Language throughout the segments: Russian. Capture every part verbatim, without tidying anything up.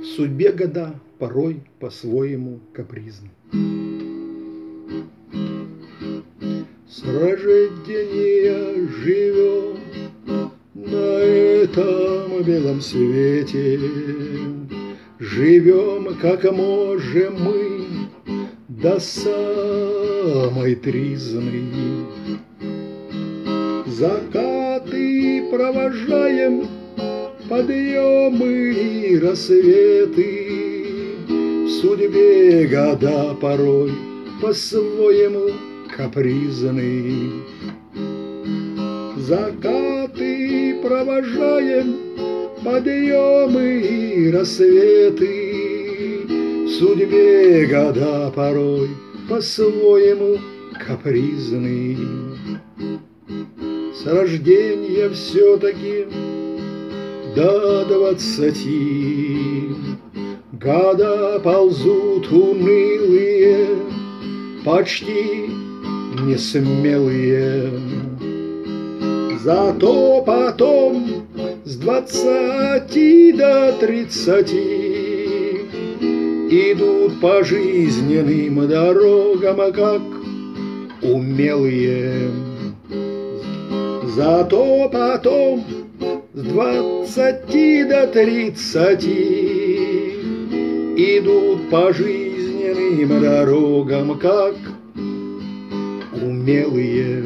судьбе года порой по-своему капризны. С рождения живем на этом белом свете, живем, как можем мы, до самой тризны. Закаты провожаем, подъемы и рассветы, в судьбе года порой по-своему капризны. Закаты провожаем, подъемы и рассветы, в судьбе года порой по-своему капризны. С рождения все-таки до двадцати года ползут унылые, почти несмелые. Зато потом с двадцати до тридцати идут по жизненным дорогам, как умелые. Зато потом с двадцати до тридцати идут по жизненным дорогам, как умелые.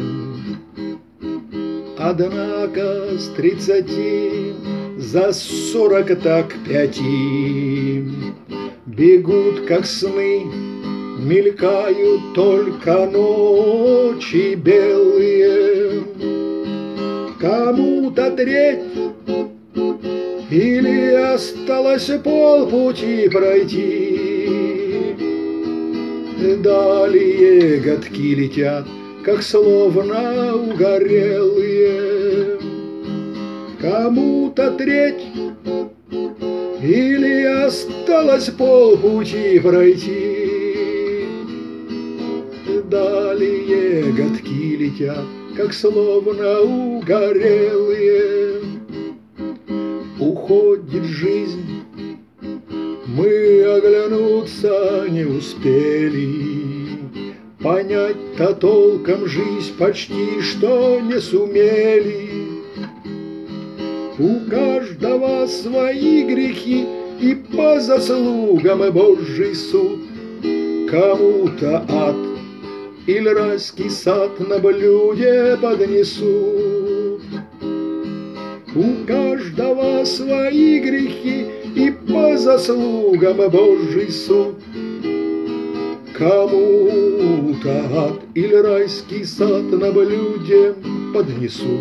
Однако с тридцати за сорок так пяти бегут, как сны, мелькают только ночи белые. Кому-то треть или осталось полпути пройти, далее годки летят, как словно угорелые. Кому-то треть или осталось полпути пройти, далее годки летят, как словно угорелые. Уходит жизнь, мы оглянуться не успели, понять-то толком жизнь почти что не сумели. У каждого свои грехи и по заслугам Божий суд. Кому-то ад или райский сад на блюде поднесут. У каждого свои грехи и по заслугам Божий суд. Кому-то ад или райский сад на блюде поднесут.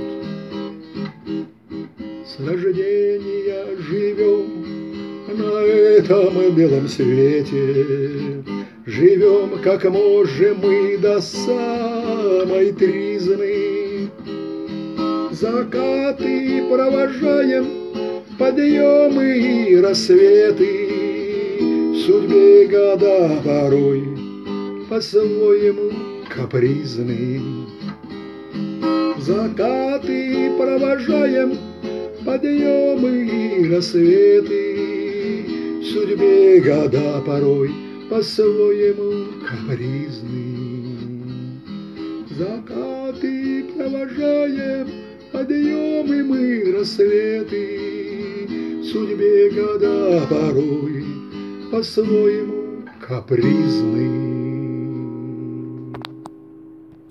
С рождения живем на этом белом свете, живем, как можем мы, до самой тризны. Закаты провожаем, подъемы и рассветы, в судьбе года порой по-своему капризны. Закаты провожаем, подъемы и рассветы, в судьбе года порой по-своему капризны. Закаты провожаем, подъемы мы рассветы, в судьбе года порой по-своему капризны.